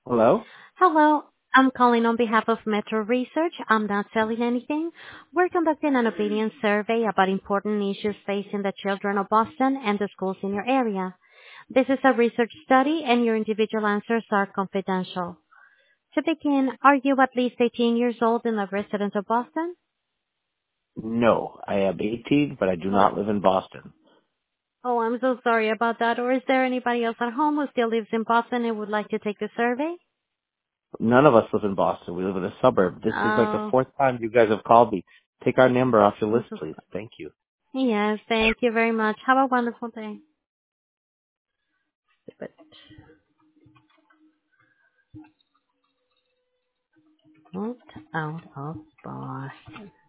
Hello? Hello. I'm calling on behalf of Metro Research. I'm not selling anything. We're conducting an opinion survey about important issues facing the children of Boston and the schools in your area. This is a research study and your individual answers are confidential. To begin, are you at least 18 years old and a resident of Boston? No, I am 18, but I do not Oh. live in Boston. Oh, I'm so sorry about that. Or is there anybody else at home who still lives in Boston and would like to take the survey? None of us live in Boston. We live in a suburb. This is like the Oh, fourth time you guys have called me. Take our number off your I'm list, so please. Thank you. sorry. Yes, thank you very much. Have a wonderful day. Moved out of Boston.